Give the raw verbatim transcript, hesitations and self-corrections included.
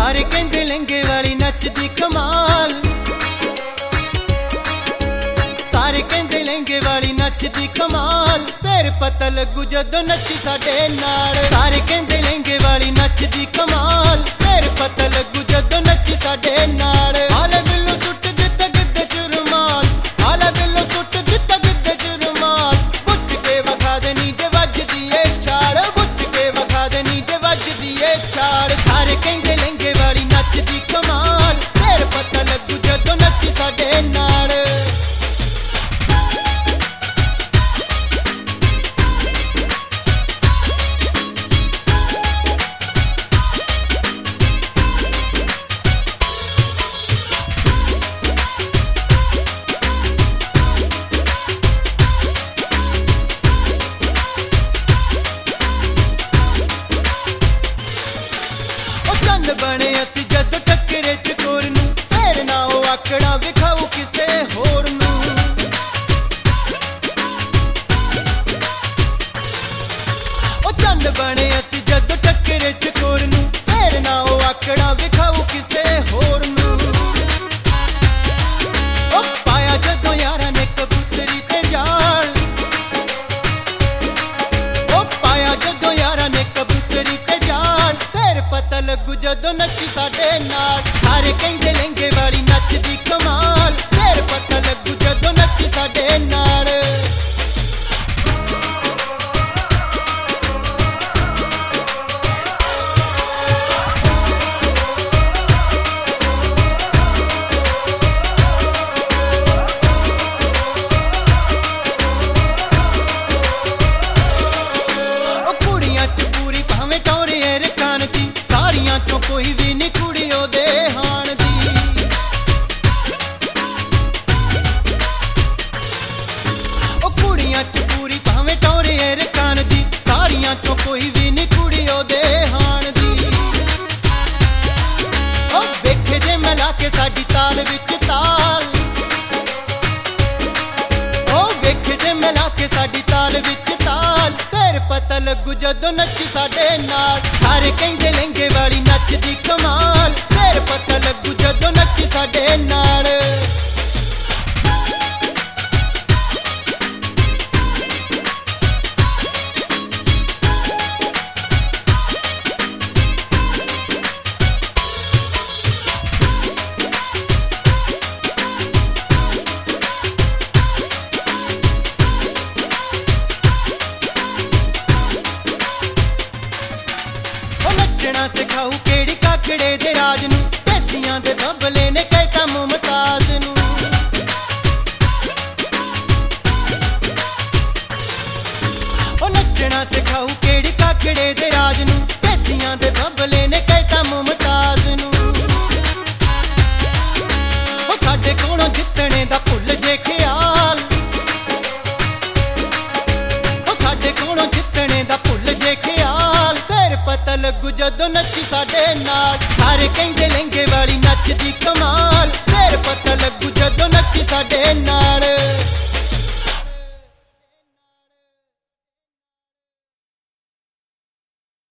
सारे कहंदे लहंगे वाली नचदी कमाल, सारे कहंदे लहंगे वाली नचदी कमाल, फिर पता लगू जदों नची साडे नाल। सारे कहंदे लहंगे वाली नचदी कमाल, फिर पता लगू जदों नची साडे नाल। आले बिल्लो सुट दिता गिद्दे च रुमाल, आले बिल्लो सुट दिता गिद्दे च रुमाल, बुझ के वखा देनी जे वजदी ए छाड़, बुझ के वखा देनी जे वजदी ए छाड़। सारे कहंदे लहंगे वाली नचदी कमाल, फिर पता लगू जदों नची साडे नाल। बने असी जद टकरे चकोर नू, फिर ना ओ आकड़ा विखाऊ किसे होर नू। ओ चंद बने असी जद टकरे चकोर नू, फिर ना ओ आकड़ा विखाऊ किसे होर नू। ओ पाया जदों यारां ने कबूतरी ते जाल, ओ पाया जदों यारां ने कबूतरी ते जाल, फिर पता लगू जदों नची साडे नाल। सारे कहंदे लहंगे वाली नचदी कमाल, फिर पता लगू जदों नची साडे नाल। ओ कुड़ियां च पूरी भावें टौरे रकान दी, सारियां चों कोई भी नी कुड़ी ओदे हाण दी। ओ कुड़ियां च पूरी भावें टौरे रकान दी, सारियां चों कोई भी नी कुड़ी ओदे हाण दी। ओ वेखे जे मिला के साडी ताल विच ताल, ओ वेखे जे मिला के साडी ताल विच ताल, फिर पता लगू जदों नची साडे नाल। सारे कहंदे लहंगे वाली नचदी कमाल, फिर पता लगू जदों नची साडे नाल। नचना सिखाऊ केड़ी काकड़े दे राज नू, पैसियां दे बबले ने कहता मुमताज नू। ओ नचना सिखाऊ केड़ी काकड़े दे राज नू, पैसियां दे बबले ने कहता मुमताज नू। ओ साडे कोलों जितने दा भुल जे ख्याल, ओ साडे कोलों जितने दा भुल जे ख्याल, फिर पता लगू जदों नची साडे नाल। सारे कहंदे लहंगे वाली नचदी कमाल,